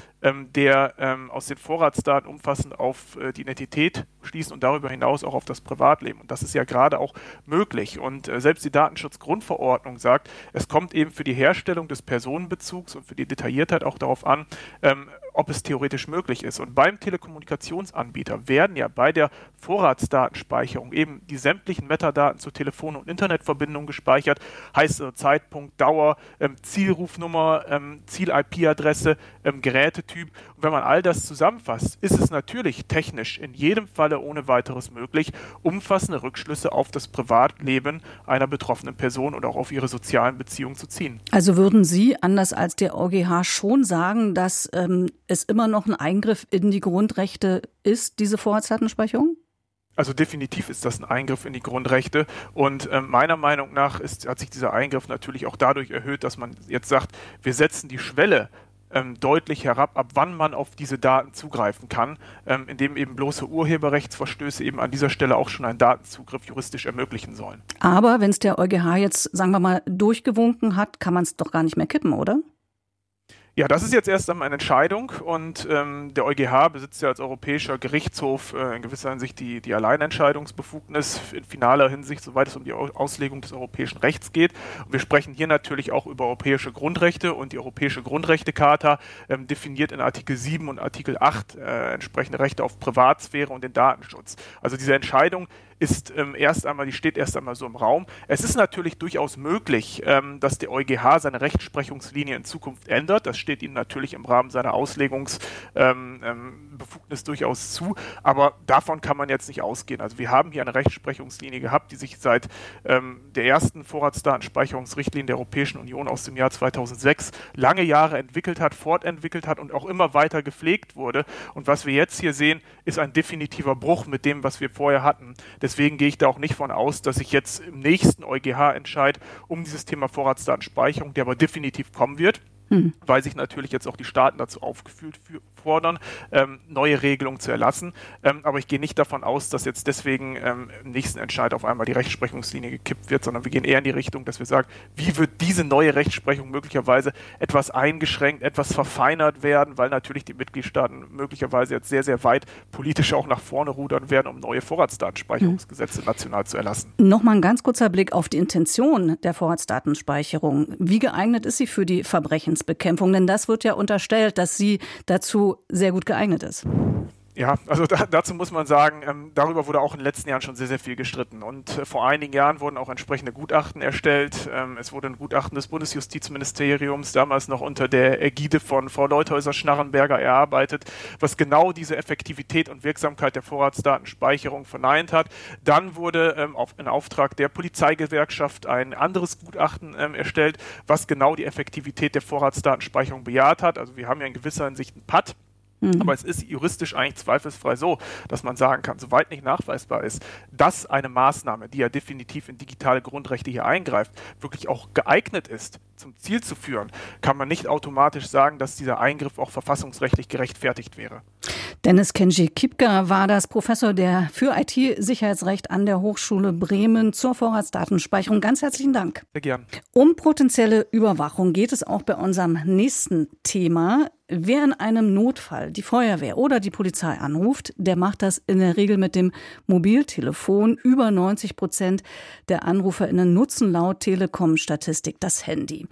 S11: den Vorratsdaten umfassend auf die Identität schließen und darüber hinaus auch auf das Privatleben. Und das ist ja gerade auch möglich. Und selbst die Datenschutzgrundverordnung sagt, es kommt eben für die Herstellung des Personenbezugs und für die Detailliertheit auch darauf an, ob es theoretisch möglich ist. Und beim Telekommunikationsanbieter werden ja bei der Vorratsdatenspeicherung eben die sämtlichen Metadaten zur Telefon- und Internetverbindung gespeichert, heißt Zeitpunkt, Dauer, Zielrufnummer, Ziel-IP-Adresse, Gerätetyp. Und wenn man all das zusammenfasst, ist es natürlich technisch in jedem Falle ohne weiteres möglich, umfassende Rückschlüsse auf das Privatleben einer betroffenen Person oder auch auf ihre sozialen Beziehungen zu ziehen.
S2: Also würden Sie, anders als der EuGH, schon sagen, dass es immer noch ein Eingriff in die Grundrechte ist, diese Vorratsdatenspeicherung?
S11: Also definitiv ist das ein Eingriff in die Grundrechte und meiner Meinung nach hat sich dieser Eingriff natürlich auch dadurch erhöht, dass man jetzt sagt, wir setzen die Schwelle deutlich herab, ab wann man auf diese Daten zugreifen kann, indem eben bloße Urheberrechtsverstöße eben an dieser Stelle auch schon einen Datenzugriff juristisch ermöglichen sollen. Aber
S2: wenn es der EuGH jetzt, sagen wir mal, durchgewunken hat, kann man es doch gar nicht mehr kippen, oder?
S11: Ja, das ist jetzt erst einmal eine Entscheidung und der EuGH besitzt ja als Europäischer Gerichtshof in gewisser Hinsicht die Alleinentscheidungsbefugnis in finaler Hinsicht, soweit es um die Auslegung des europäischen Rechts geht. Und wir sprechen hier natürlich auch über europäische Grundrechte und die Europäische Grundrechtecharta definiert in Artikel 7 und Artikel 8 entsprechende Rechte auf Privatsphäre und den Datenschutz. Also diese Entscheidung steht erst einmal so im Raum. Es ist natürlich durchaus möglich, dass der EuGH seine Rechtsprechungslinie in Zukunft ändert. Das steht ihm natürlich im Rahmen seiner Auslegungsbefugnis durchaus zu, aber davon kann man jetzt nicht ausgehen. Also wir haben hier eine Rechtsprechungslinie gehabt, die sich seit der ersten Vorratsdatenspeicherungsrichtlinie der Europäischen Union aus dem Jahr 2006 lange Jahre entwickelt hat, fortentwickelt hat und auch immer weiter gepflegt wurde. Und was wir jetzt hier sehen, ist ein definitiver Bruch mit dem, was wir vorher hatten. Deswegen gehe ich da auch nicht von aus, dass sich jetzt im nächsten EuGH-Entscheid um dieses Thema Vorratsdatenspeicherung, der aber definitiv kommen wird, weil sich natürlich jetzt auch die Staaten dazu aufgeführt fordern, neue Regelungen zu erlassen. Aber ich gehe nicht davon aus, dass jetzt deswegen im nächsten Entscheid auf einmal die Rechtsprechungslinie gekippt wird, sondern wir gehen eher in die Richtung, dass wir sagen, wie wird diese neue Rechtsprechung möglicherweise etwas eingeschränkt, etwas verfeinert werden, weil natürlich die Mitgliedstaaten möglicherweise jetzt sehr, sehr weit politisch auch nach vorne rudern werden, um neue Vorratsdatenspeicherungsgesetze national zu erlassen.
S2: Nochmal ein ganz kurzer Blick auf die Intention der Vorratsdatenspeicherung. Wie geeignet ist sie für die Verbrechensbekämpfung? Denn das wird ja unterstellt, dass sie dazu sehr gut geeignet ist.
S11: Ja, also dazu muss man sagen, darüber wurde auch in den letzten Jahren schon sehr, sehr viel gestritten. Und vor einigen Jahren wurden auch entsprechende Gutachten erstellt. Es wurde ein Gutachten des Bundesjustizministeriums, damals noch unter der Ägide von Frau Leuthäuser-Schnarrenberger erarbeitet, was genau diese Effektivität und Wirksamkeit der Vorratsdatenspeicherung verneint hat. Dann wurde in Auftrag der Polizeigewerkschaft ein anderes Gutachten erstellt, was genau die Effektivität der Vorratsdatenspeicherung bejaht hat. Also wir haben ja in gewisser Hinsicht einen Patt. Aber es ist juristisch eigentlich zweifelsfrei so, dass man sagen kann, soweit nicht nachweisbar ist, dass eine Maßnahme, die ja definitiv in digitale Grundrechte hier eingreift, wirklich auch geeignet ist, zum Ziel zu führen, kann man nicht automatisch sagen, dass dieser Eingriff auch verfassungsrechtlich gerechtfertigt wäre.
S2: Dennis Kenji-Kipka war das, Professor für IT-Sicherheitsrecht an der Hochschule Bremen zur Vorratsdatenspeicherung. Ganz herzlichen Dank.
S11: Sehr gern.
S2: Um potenzielle Überwachung geht es auch bei unserem nächsten Thema. Wer in einem Notfall die Feuerwehr oder die Polizei anruft, der macht das in der Regel mit dem Mobiltelefon. Über 90% der AnruferInnen nutzen laut Telekom-Statistik das Handy.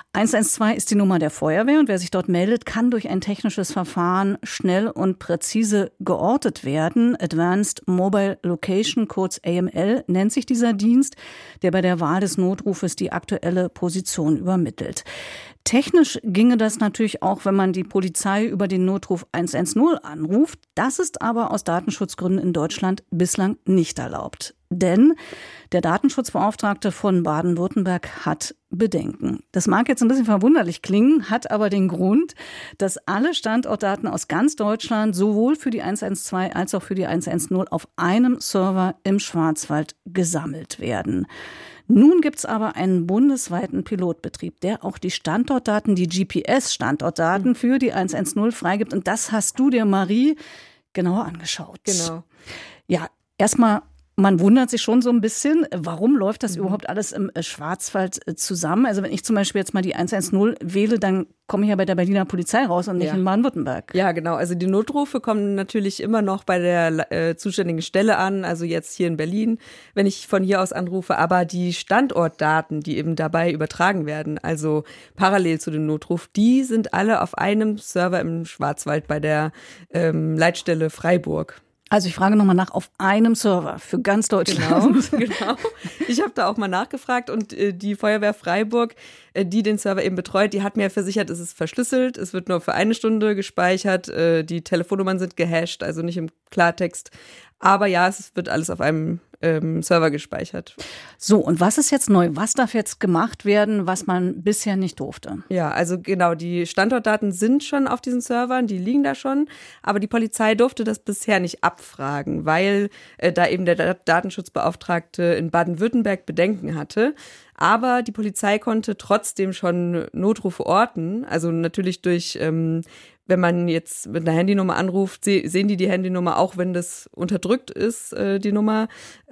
S2: 112 ist die Nummer der Feuerwehr und wer sich dort meldet, kann durch ein technisches Verfahren schnell und präzise geortet werden. Advanced Mobile Location, kurz AML, nennt sich dieser Dienst, der bei der Wahl des Notrufes die aktuelle Position übermittelt. Technisch ginge das natürlich auch, wenn man die Polizei über den Notruf 110 anruft. Das ist aber aus Datenschutzgründen in Deutschland bislang nicht erlaubt. Denn der Datenschutzbeauftragte von Baden-Württemberg hat Bedenken. Das mag jetzt ein bisschen verwunderlich klingen, hat aber den Grund, dass alle Standortdaten aus ganz Deutschland sowohl für die 112 als auch für die 110 auf einem Server im Schwarzwald gesammelt werden. Nun gibt es aber einen bundesweiten Pilotbetrieb, der auch die Standortdaten, die GPS-Standortdaten für die 110 freigibt. Und das hast du dir, Marie, genauer angeschaut.
S3: Genau.
S2: Ja, erstmal, man wundert sich schon so ein bisschen, warum läuft das überhaupt alles im Schwarzwald zusammen? Also wenn ich zum Beispiel jetzt mal die 110 wähle, dann komme ich ja bei der Berliner Polizei raus und nicht in Baden-Württemberg.
S3: Ja, genau. Also die Notrufe kommen natürlich immer noch bei der zuständigen Stelle an, also jetzt hier in Berlin, wenn ich von hier aus anrufe. Aber die Standortdaten, die eben dabei übertragen werden, also parallel zu dem Notruf, die sind alle auf einem Server im Schwarzwald bei der Leitstelle Freiburg.
S2: Also ich frage nochmal nach, auf einem Server für ganz Deutschland.
S3: Genau. Ich habe da auch mal nachgefragt und die Feuerwehr Freiburg, die den Server eben betreut, die hat mir versichert, es ist verschlüsselt, es wird nur für 1 Stunde gespeichert, die Telefonnummern sind gehasht, also nicht im Klartext. Aber ja, es wird alles auf einem Server gespeichert.
S2: So, und was ist jetzt neu? Was darf jetzt gemacht werden, was man bisher nicht durfte?
S3: Ja, also genau, die Standortdaten sind schon auf diesen Servern, die liegen da schon, aber die Polizei durfte das bisher nicht abfragen, weil da eben der Datenschutzbeauftragte in Baden-Württemberg Bedenken hatte. Aber die Polizei konnte trotzdem schon Notrufe orten, also natürlich durch wenn man jetzt mit einer Handynummer anruft, sehen die Handynummer auch, wenn das unterdrückt ist, die Nummer.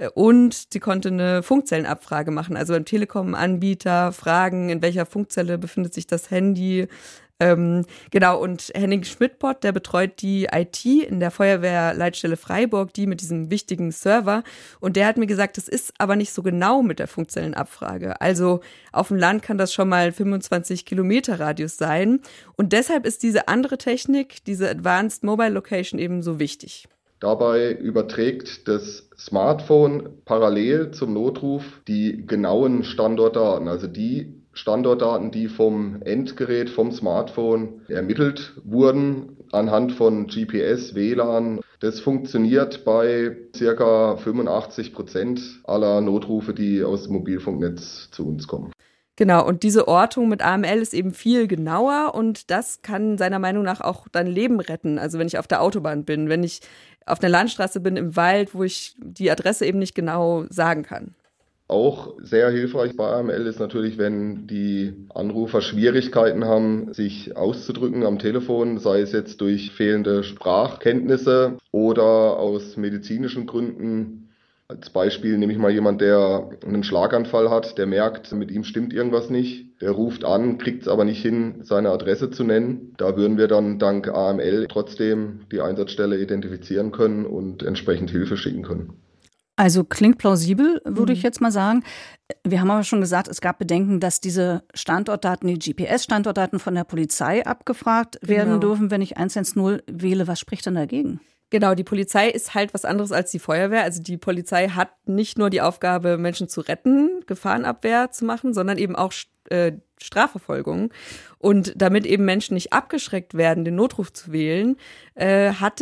S3: Und sie konnte eine Funkzellenabfrage machen, also beim Telekom-Anbieter fragen, in welcher Funkzelle befindet sich das Handy. Genau, und Henning Schmidtbott, der betreut die IT in der Feuerwehrleitstelle Freiburg, die mit diesem wichtigen Server. Und der hat mir gesagt, das ist aber nicht so genau mit der Funkzellenabfrage. Also auf dem Land kann das schon mal 25 Kilometer Radius sein. Und deshalb ist diese andere Technik, diese Advanced Mobile Location eben so wichtig.
S12: Dabei überträgt das Smartphone parallel zum Notruf die genauen Standortdaten, also die Standortdaten, die vom Endgerät, vom Smartphone ermittelt wurden, anhand von GPS, WLAN. Das funktioniert bei ca. 85% aller Notrufe, die aus dem Mobilfunknetz zu uns kommen.
S3: Genau, und diese Ortung mit AML ist eben viel genauer und das kann seiner Meinung nach auch dein Leben retten. Also wenn ich auf der Autobahn bin, wenn ich auf einer Landstraße bin, im Wald, wo ich die Adresse eben nicht genau sagen kann.
S12: Auch sehr hilfreich bei AML ist natürlich, wenn die Anrufer Schwierigkeiten haben, sich auszudrücken am Telefon, sei es jetzt durch fehlende Sprachkenntnisse oder aus medizinischen Gründen. Als Beispiel nehme ich mal jemand, der einen Schlaganfall hat, der merkt, mit ihm stimmt irgendwas nicht. Der ruft an, kriegt es aber nicht hin, seine Adresse zu nennen. Da würden wir dann dank AML trotzdem die Einsatzstelle identifizieren können und entsprechend Hilfe schicken können.
S2: Also klingt plausibel, würde ich jetzt mal sagen. Wir haben aber schon gesagt, es gab Bedenken, dass diese Standortdaten, die GPS-Standortdaten von der Polizei abgefragt werden dürfen, wenn ich 110 wähle. Was spricht denn dagegen?
S3: Genau, die Polizei ist halt was anderes als die Feuerwehr. Also die Polizei hat nicht nur die Aufgabe, Menschen zu retten, Gefahrenabwehr zu machen, sondern eben auch Strafverfolgung. Und damit eben Menschen nicht abgeschreckt werden, den Notruf zu wählen, hat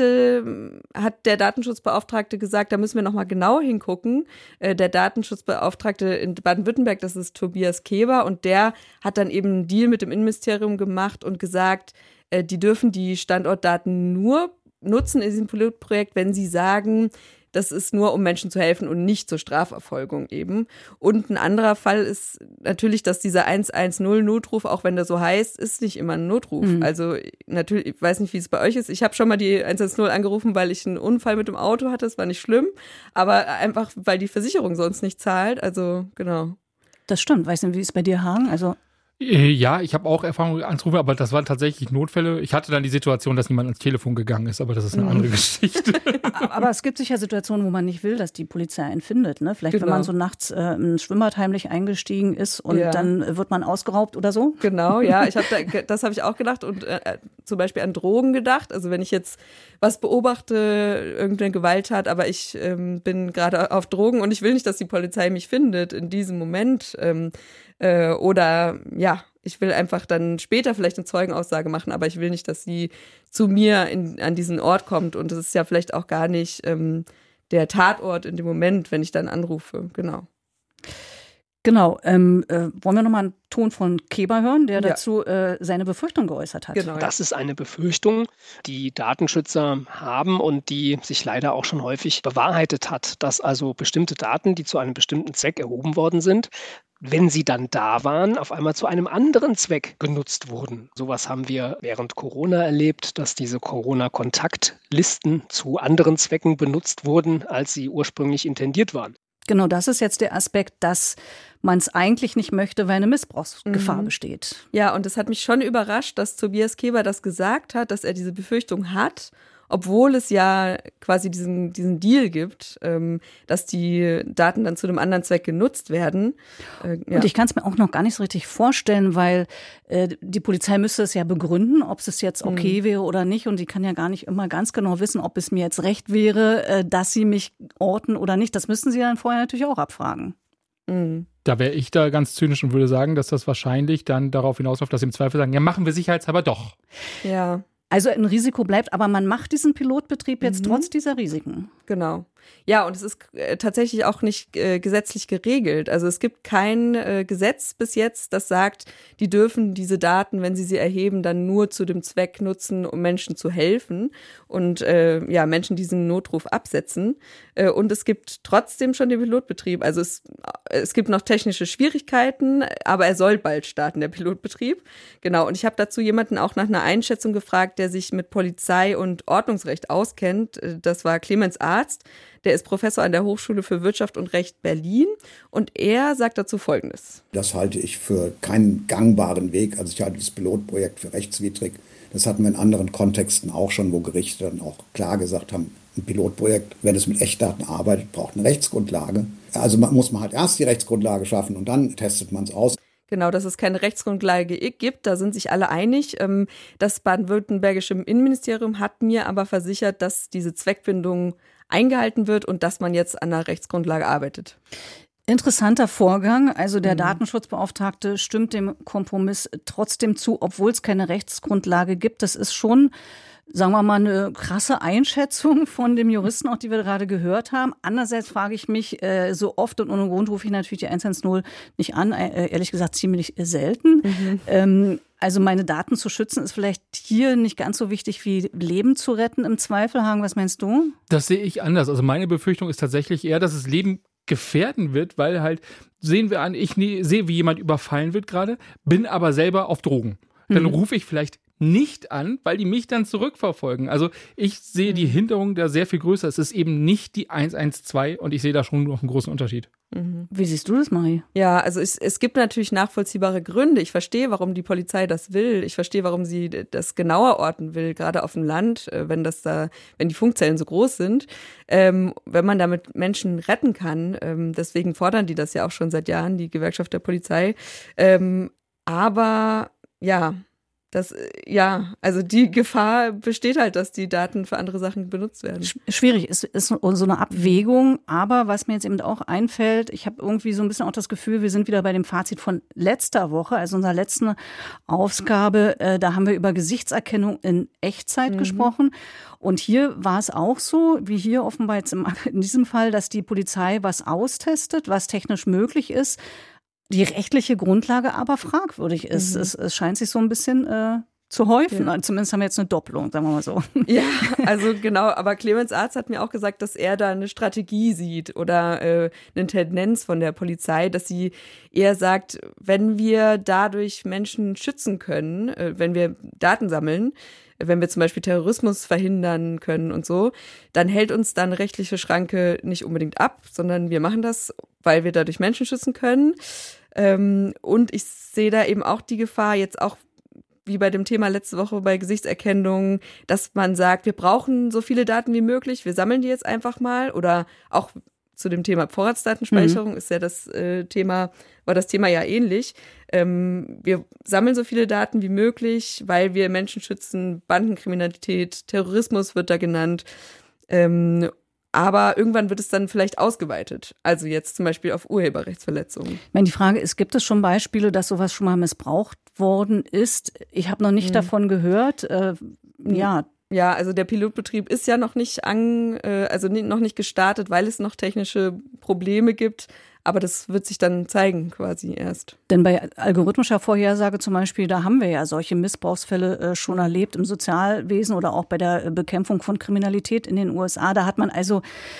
S3: der Datenschutzbeauftragte gesagt, da müssen wir nochmal genau hingucken. Der Datenschutzbeauftragte in Baden-Württemberg, das ist Tobias Keber, und der hat dann eben einen Deal mit dem Innenministerium gemacht und gesagt, die dürfen die Standortdaten nur nutzen in diesem Pilotprojekt, wenn sie sagen, das ist nur, um Menschen zu helfen und nicht zur Strafverfolgung eben. Und ein anderer Fall ist natürlich, dass dieser 110-Notruf, auch wenn der so heißt, ist nicht immer ein Notruf. Also natürlich, ich weiß nicht, wie es bei euch ist. Ich habe schon mal die 110 angerufen, weil ich einen Unfall mit dem Auto hatte. Das war nicht schlimm, aber einfach, weil die Versicherung sonst nicht zahlt. Also genau.
S2: Das stimmt. Weißt du, wie ist es bei dir, Hagen? Also
S4: ja, ich habe auch Erfahrungen anzurufen, aber das waren tatsächlich Notfälle. Ich hatte dann die Situation, dass niemand ans Telefon gegangen ist, aber das ist eine andere Geschichte.
S2: Aber es gibt sicher Situationen, wo man nicht will, dass die Polizei einen findet. Ne? Vielleicht, wenn man so nachts im Schwimmbad heimlich eingestiegen ist und dann wird man ausgeraubt oder so.
S3: Genau, ja, das habe ich auch gedacht und zum Beispiel an Drogen gedacht. Also wenn ich jetzt was beobachte, irgendeine Gewalttat, aber ich bin gerade auf Drogen und ich will nicht, dass die Polizei mich findet in diesem Moment. Oder ja, ich will einfach dann später vielleicht eine Zeugenaussage machen, aber ich will nicht, dass sie zu mir an diesen Ort kommt. Und das ist ja vielleicht auch gar nicht der Tatort in dem Moment, wenn ich dann anrufe. Genau.
S2: Genau. Wollen wir nochmal einen Ton von Keber hören, der dazu seine Befürchtung geäußert hat?
S13: Genau. Das ist eine Befürchtung, die Datenschützer haben und die sich leider auch schon häufig bewahrheitet hat, dass also bestimmte Daten, die zu einem bestimmten Zweck erhoben worden sind, wenn sie dann da waren, auf einmal zu einem anderen Zweck genutzt wurden. Sowas haben wir während Corona erlebt, dass diese Corona-Kontaktlisten zu anderen Zwecken benutzt wurden, als sie ursprünglich intendiert waren.
S2: Genau, das ist jetzt der Aspekt, dass man es eigentlich nicht möchte, weil eine Missbrauchsgefahr besteht.
S3: Ja, und es hat mich schon überrascht, dass Tobias Keber das gesagt hat, dass er diese Befürchtung hat, obwohl es ja quasi diesen Deal gibt, dass die Daten dann zu einem anderen Zweck genutzt werden.
S2: Und ich kann es mir auch noch gar nicht so richtig vorstellen, weil die Polizei müsste es ja begründen, ob es jetzt okay wäre oder nicht. Und die kann ja gar nicht immer ganz genau wissen, ob es mir jetzt recht wäre, dass sie mich orten oder nicht. Das müssten sie dann vorher natürlich auch abfragen.
S4: Da wäre ich da ganz zynisch und würde sagen, dass das wahrscheinlich dann darauf hinausläuft, dass sie im Zweifel sagen, ja, machen wir sicherheitshalber doch.
S3: Ja.
S2: Also ein Risiko bleibt, aber man macht diesen Pilotbetrieb jetzt trotz dieser Risiken.
S3: Genau. Ja, und es ist tatsächlich auch nicht gesetzlich geregelt. Also es gibt kein Gesetz bis jetzt, das sagt, die dürfen diese Daten, wenn sie erheben, dann nur zu dem Zweck nutzen, um Menschen zu helfen und Menschen diesen Notruf absetzen. Und es gibt trotzdem schon den Pilotbetrieb. Also es gibt noch technische Schwierigkeiten, aber er soll bald starten, der Pilotbetrieb. Genau. Und ich habe dazu jemanden auch nach einer Einschätzung gefragt, der sich mit Polizei und Ordnungsrecht auskennt. Das war Clemens Arzt. Der ist Professor an der Hochschule für Wirtschaft und Recht Berlin und er sagt dazu Folgendes.
S14: Das halte ich für keinen gangbaren Weg. Also ich halte das Pilotprojekt für rechtswidrig. Das hatten wir in anderen Kontexten auch schon, wo Gerichte dann auch klar gesagt haben, ein Pilotprojekt, wenn es mit Echtdaten arbeitet, braucht eine Rechtsgrundlage. Also muss man halt erst die Rechtsgrundlage schaffen und dann testet man es aus.
S3: Genau, dass es keine Rechtsgrundlage gibt, da sind sich alle einig. Das baden-württembergische Innenministerium hat mir aber versichert, dass diese Zweckbindung eingehalten wird und dass man jetzt an der Rechtsgrundlage arbeitet.
S2: Interessanter Vorgang. Also der Datenschutzbeauftragte stimmt dem Kompromiss trotzdem zu, obwohl es keine Rechtsgrundlage gibt. Das ist schon, sagen wir mal, eine krasse Einschätzung von dem Juristen, auch die wir gerade gehört haben. Andererseits frage ich mich, so oft und ohne Grund rufe ich natürlich die 110 nicht an, ehrlich gesagt ziemlich selten. Also meine Daten zu schützen ist vielleicht hier nicht ganz so wichtig wie Leben zu retten im Zweifel. Hagen, was meinst du?
S4: Das sehe ich anders. Also meine Befürchtung ist tatsächlich eher, dass es Leben gefährden wird, weil halt, sehen wir an, ich sehe, wie jemand überfallen wird gerade, bin aber selber auf Drogen. Dann rufe ich vielleicht nicht an, weil die mich dann zurückverfolgen. Also ich sehe die Hinderung da sehr viel größer. Es ist eben nicht die 112 und ich sehe da schon noch einen großen Unterschied.
S2: Wie siehst du das, Marie?
S3: Ja, also es gibt natürlich nachvollziehbare Gründe. Ich verstehe, warum die Polizei das will. Ich verstehe, warum sie das genauer orten will, gerade auf dem Land, wenn die Funkzellen so groß sind. Wenn man damit Menschen retten kann, deswegen fordern die das ja auch schon seit Jahren, die Gewerkschaft der Polizei. Aber ja, also die Gefahr besteht halt, dass die Daten für andere Sachen benutzt werden.
S2: Schwierig, ist so eine Abwägung, aber was mir jetzt eben auch einfällt, ich habe irgendwie so ein bisschen auch das Gefühl, wir sind wieder bei dem Fazit von letzter Woche, also unserer letzten Ausgabe, da haben wir über Gesichtserkennung in Echtzeit gesprochen und hier war es auch so, wie hier offenbar jetzt in diesem Fall, dass die Polizei was austestet, was technisch möglich ist, die rechtliche Grundlage aber fragwürdig ist. Es scheint sich so ein bisschen zu häufen. Ja. Zumindest haben wir jetzt eine Doppelung, sagen wir mal so.
S3: Ja, also genau. Aber Clemens Arz hat mir auch gesagt, dass er da eine Strategie sieht oder eine Tendenz von der Polizei, dass sie eher sagt, wenn wir dadurch Menschen schützen können, wenn wir Daten sammeln, wenn wir zum Beispiel Terrorismus verhindern können und so, dann hält uns dann rechtliche Schranke nicht unbedingt ab, sondern wir machen das, weil wir dadurch Menschen schützen können. Und ich sehe da eben auch die Gefahr, jetzt auch wie bei dem Thema letzte Woche bei Gesichtserkennung, dass man sagt, wir brauchen so viele Daten wie möglich, wir sammeln die jetzt einfach mal. Oder auch zu dem Thema Vorratsdatenspeicherung ist ja das Thema ja ähnlich. Wir sammeln so viele Daten wie möglich, weil wir Menschen schützen, Bandenkriminalität, Terrorismus wird da genannt. Aber irgendwann wird es dann vielleicht ausgeweitet. Also jetzt zum Beispiel auf Urheberrechtsverletzungen.
S2: Ich meine, die Frage ist, gibt es schon Beispiele, dass sowas schon mal missbraucht worden ist? Ich habe noch nicht davon gehört.
S3: Ja, also der Pilotbetrieb ist ja noch nicht noch nicht gestartet, weil es noch technische Probleme gibt. Aber das wird sich dann zeigen quasi erst.
S2: Denn bei algorithmischer Vorhersage zum Beispiel, da haben wir ja solche Missbrauchsfälle schon erlebt im Sozialwesen oder auch bei der Bekämpfung von Kriminalität in den USA. Da hat man also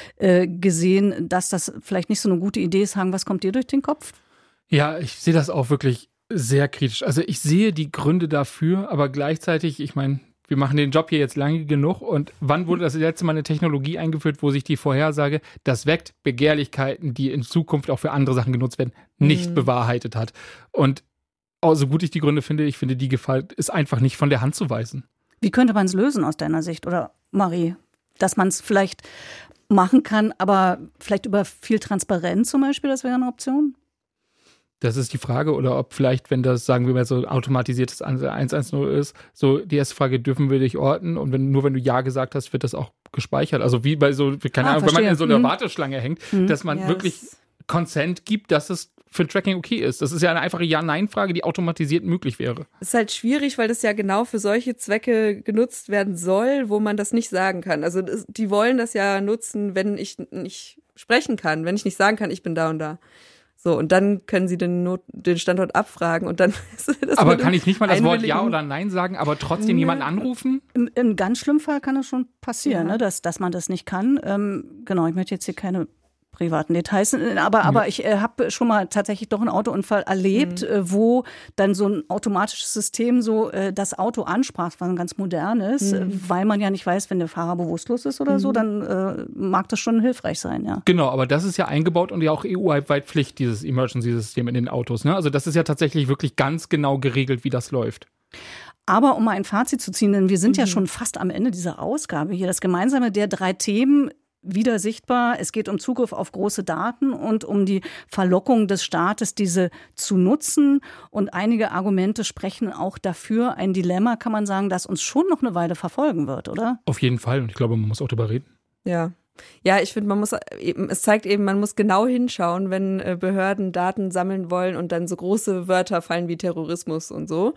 S2: gesehen, dass das vielleicht nicht so eine gute Idee ist. Hagen, was kommt dir durch den Kopf?
S4: Ja, ich sehe das auch wirklich sehr kritisch. Also ich sehe die Gründe dafür, aber gleichzeitig, ich meine, wir machen den Job hier jetzt lange genug und wann wurde das letzte Mal eine Technologie eingeführt, wo sich die Vorhersage, das weckt Begehrlichkeiten, die in Zukunft auch für andere Sachen genutzt werden, nicht bewahrheitet hat. Und so gut ich die Gründe finde, ich finde, die Gefahr ist einfach nicht von der Hand zu weisen.
S2: Wie könnte man es lösen aus deiner Sicht? Oder Marie, dass man es vielleicht machen kann, aber vielleicht über viel Transparenz zum Beispiel, das wäre eine Option?
S4: Das ist die Frage, oder ob vielleicht, wenn das, sagen wir mal, so automatisiertes 110 ist, so die erste Frage, dürfen wir dich orten? Und wenn du Ja gesagt hast, wird das auch gespeichert. Also wie bei so, keine Ahnung, wenn man in so einer Warteschlange hängt, dass man wirklich Consent gibt, dass es für Tracking okay ist. Das ist ja eine einfache Ja-Nein-Frage, die automatisiert möglich wäre.
S3: Es ist halt schwierig, weil das ja genau für solche Zwecke genutzt werden soll, wo man das nicht sagen kann. Also die wollen das ja nutzen, wenn ich nicht sprechen kann, wenn ich nicht sagen kann, ich bin da und da. So, und dann können sie den Standort abfragen und dann ist das.
S4: Aber kann ich nicht mal das Wort Ja oder Nein sagen, aber trotzdem jemanden anrufen?
S2: Im ganz schlimmen Fall kann das schon passieren, ne, dass man das nicht kann. Genau, ich möchte jetzt hier keine privaten Details, aber ich habe schon mal tatsächlich doch einen Autounfall erlebt, wo dann so ein automatisches System so das Auto ansprach, was ganz modern ist, weil man ja nicht weiß, wenn der Fahrer bewusstlos ist oder so, dann mag das schon hilfreich sein, ja.
S4: Genau, aber das ist ja eingebaut und ja auch EU-weit Pflicht, dieses Emergency-System in den Autos, ne? Also das ist ja tatsächlich wirklich ganz genau geregelt, wie das läuft.
S2: Aber um mal ein Fazit zu ziehen, denn wir sind ja schon fast am Ende dieser Ausgabe hier, das Gemeinsame der 3 Themen wieder sichtbar. Es geht um Zugriff auf große Daten und um die Verlockung des Staates, diese zu nutzen. Und einige Argumente sprechen auch dafür. Ein Dilemma, kann man sagen, das uns schon noch eine Weile verfolgen wird, oder?
S4: Auf jeden Fall. Und ich glaube, man muss auch darüber reden.
S3: Ja. Ja, ich finde, es zeigt eben, man muss genau hinschauen, wenn Behörden Daten sammeln wollen und dann so große Wörter fallen wie Terrorismus und so,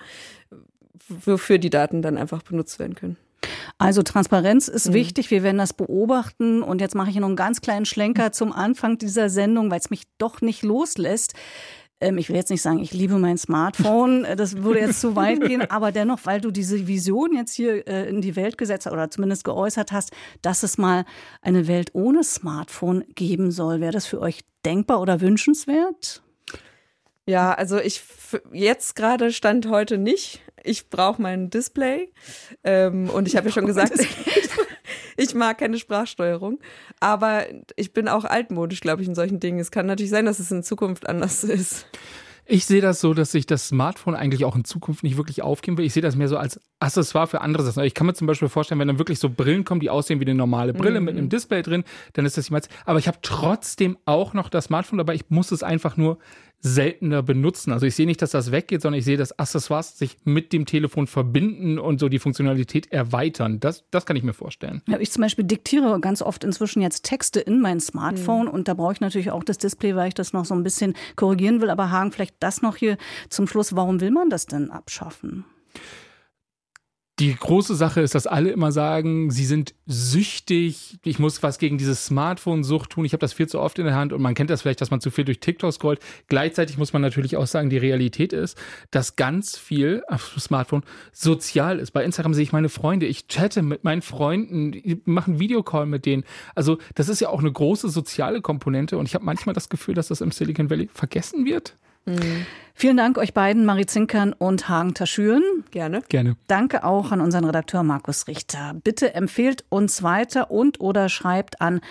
S3: wofür die Daten dann einfach benutzt werden können.
S2: Also Transparenz ist wichtig, wir werden das beobachten und jetzt mache ich noch einen ganz kleinen Schlenker zum Anfang dieser Sendung, weil es mich doch nicht loslässt. Ich will jetzt nicht sagen, ich liebe mein Smartphone, das würde jetzt zu weit gehen, aber dennoch, weil du diese Vision jetzt hier in die Welt gesetzt hast oder zumindest geäußert hast, dass es mal eine Welt ohne Smartphone geben soll. Wäre das für euch denkbar oder wünschenswert?
S3: Ja, also jetzt gerade Stand heute nicht. Ich brauche mein Display und ich habe ja schon gesagt, ich mag keine Sprachsteuerung, aber ich bin auch altmodisch, glaube ich, in solchen Dingen. Es kann natürlich sein, dass es in Zukunft anders ist.
S4: Ich sehe das so, dass sich das Smartphone eigentlich auch in Zukunft nicht wirklich aufgeben will. Ich sehe das mehr so als Accessoire für andere Sachen. Ich kann mir zum Beispiel vorstellen, wenn dann wirklich so Brillen kommen, die aussehen wie eine normale Brille mit einem Display drin, dann ist das jemals. Aber ich habe trotzdem auch noch das Smartphone dabei. Ich muss es einfach nur seltener benutzen. Also ich sehe nicht, dass das weggeht, sondern ich sehe, dass Accessoires sich mit dem Telefon verbinden und so die Funktionalität erweitern. Das kann ich mir vorstellen.
S2: Ja, ich zum Beispiel diktiere ganz oft inzwischen jetzt Texte in mein Smartphone und da brauche ich natürlich auch das Display, weil ich das noch so ein bisschen korrigieren will. Aber Hagen, vielleicht das noch hier zum Schluss. Warum will man das denn abschaffen?
S4: Die große Sache ist, dass alle immer sagen, sie sind süchtig, ich muss was gegen diese Smartphone-Sucht tun, ich habe das viel zu oft in der Hand und man kennt das vielleicht, dass man zu viel durch TikTok scrollt. Gleichzeitig muss man natürlich auch sagen, die Realität ist, dass ganz viel auf dem Smartphone sozial ist. Bei Instagram sehe ich meine Freunde, ich chatte mit meinen Freunden, mache einen Videocall mit denen. Also das ist ja auch eine große soziale Komponente und ich habe manchmal das Gefühl, dass das im Silicon Valley vergessen wird.
S2: Vielen Dank euch beiden, Marie Zinkern und Hagen Taschüren.
S3: Gerne.
S2: Danke auch an unseren Redakteur Markus Richter. Bitte empfehlt uns weiter und oder schreibt an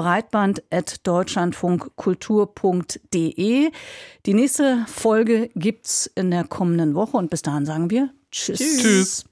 S2: breitband@deutschlandfunkkultur.de. Die nächste Folge gibt's in der kommenden Woche und bis dahin sagen wir Tschüss.
S4: Tschüss.